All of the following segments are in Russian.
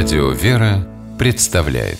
Радио «Вера» представляет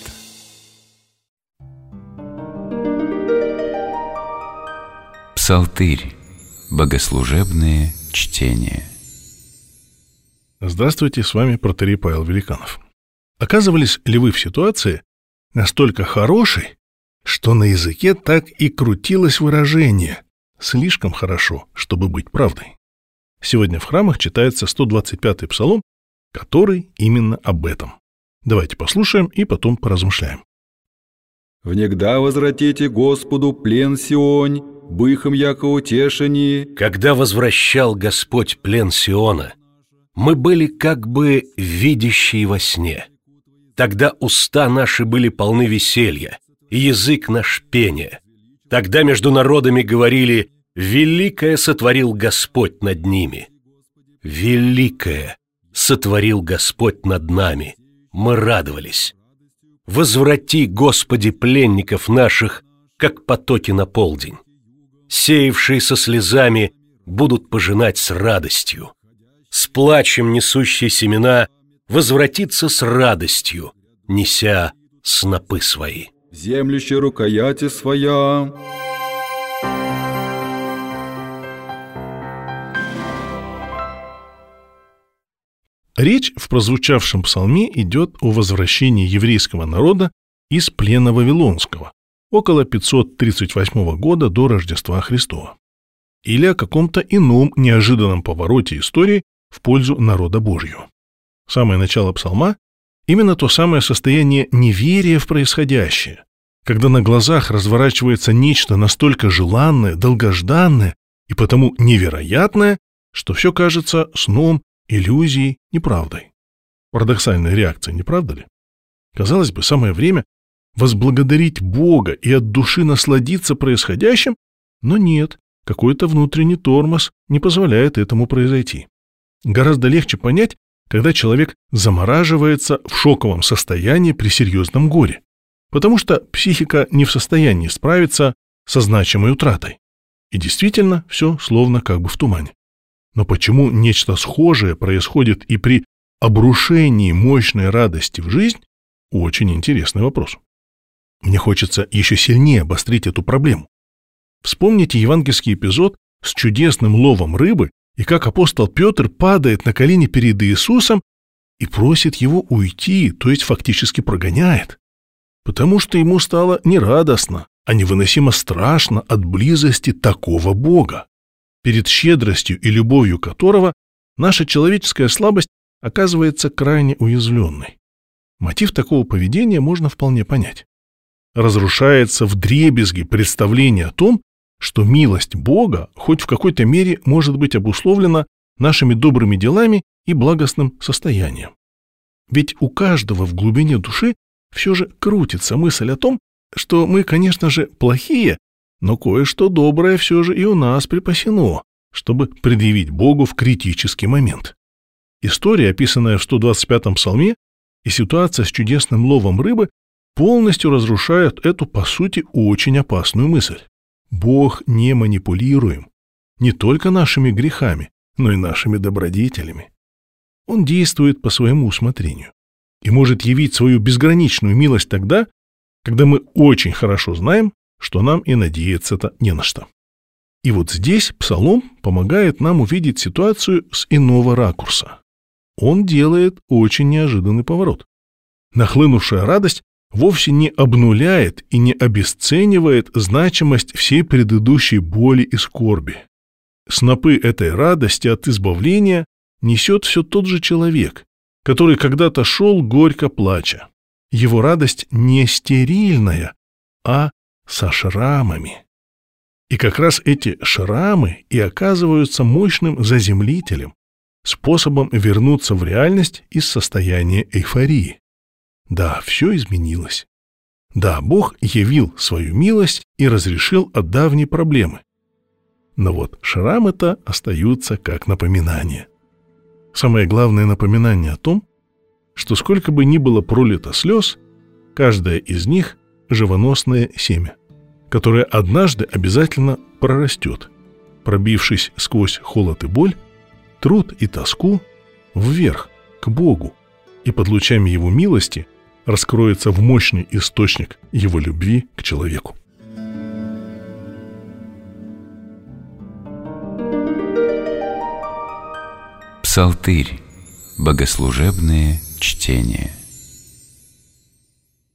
Псалтырь. Богослужебные чтения. Здравствуйте, с вами протоиерей Павел Великанов. Оказывались ли вы в ситуации настолько хорошей, что на языке так и крутилось выражение «слишком хорошо, чтобы быть правдой»? Сегодня в храмах читается 125-й псалом, который именно об этом. Давайте послушаем и потом поразмышляем. «Внегда возвратите Господу плен Сионь, быхом яко утешени». Когда возвращал Господь плен Сиона, мы были как бы видящие во сне. Тогда уста наши были полны веселья, и язык наш пения. Тогда между народами говорили: «Великое сотворил Господь над ними». Великое сотворил Господь над нами. Мы радовались. Возврати, Господи, пленников наших, как потоки на полдень. Сеявшие со слезами будут пожинать с радостью. С плачем несущие семена возвратится с радостью, неся снопы свои. Землище рукояти своя. Речь в прозвучавшем псалме идет о возвращении еврейского народа из плена вавилонского около 538 года до Рождества Христова, или о каком-то ином неожиданном повороте истории в пользу народа Божьего. Самое начало псалма – именно то самое состояние неверия в происходящее, когда на глазах разворачивается нечто настолько желанное, долгожданное и потому невероятное, что все кажется сном, иллюзией, неправдой. Парадоксальная реакция, не правда ли? Казалось бы, самое время возблагодарить Бога и от души насладиться происходящим, но нет, какой-то внутренний тормоз не позволяет этому произойти. Гораздо легче понять, когда человек замораживается в шоковом состоянии при серьезном горе, потому что психика не в состоянии справиться со значимой утратой. И действительно, все словно как бы в тумане. Но почему нечто схожее происходит и при обрушении мощной радости в жизнь – очень интересный вопрос. Мне хочется еще сильнее обострить эту проблему. Вспомните евангельский эпизод с чудесным ловом рыбы и как апостол Петр падает на колени перед Иисусом и просит его уйти, то есть фактически прогоняет, потому что ему стало не радостно, а невыносимо страшно от близости такого Бога, перед щедростью и любовью которого наша человеческая слабость оказывается крайне уязвленной. Мотив такого поведения можно вполне понять. Разрушается вдребезги представление о том, что милость Бога хоть в какой-то мере может быть обусловлена нашими добрыми делами и благостным состоянием. Ведь у каждого в глубине души все же крутится мысль о том, что мы, конечно же, плохие, но кое-что доброе все же и у нас припасено, чтобы предъявить Богу в критический момент. История, описанная в 125-м псалме, и ситуация с чудесным ловом рыбы полностью разрушают эту, по сути, очень опасную мысль. Бог не манипулируем не только нашими грехами, но и нашими добродетелями. Он действует по своему усмотрению и может явить свою безграничную милость тогда, когда мы очень хорошо знаем, что нам и надеяться-то не на что. И вот здесь псалом помогает нам увидеть ситуацию с иного ракурса. Он делает очень неожиданный поворот. Нахлынувшая радость вовсе не обнуляет и не обесценивает значимость всей предыдущей боли и скорби. Снопы этой радости от избавления несет все тот же человек, который когда-то шел горько плача. Его радость не стерильная, а со шрамами. И как раз эти шрамы и оказываются мощным заземлителем, способом вернуться в реальность из состояния эйфории. Да, все изменилось. Да, Бог явил свою милость и разрешил от давней проблемы. Но вот шрамы-то остаются как напоминание. Самое главное напоминание о том, что сколько бы ни было пролито слез, каждая из них – живоносное семя, которое однажды обязательно прорастет, пробившись сквозь холод и боль, труд и тоску, вверх, к Богу, и под лучами Его милости раскроется в мощный источник Его любви к человеку. Псалтырь. Богослужебные чтения.